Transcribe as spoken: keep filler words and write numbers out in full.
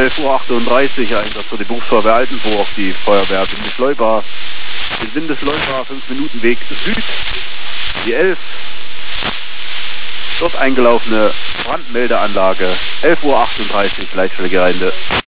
elf Uhr achtunddreißig, Einsatz für die Berufsfeuerwehr Altenburg, die Feuerwehr Windeschleuber. In Windeschleuber, fünf Minuten Weg Süd, die elf. Dort eingelaufene Brandmeldeanlage, elf Uhr achtunddreißig, Leitstelle Gereinde.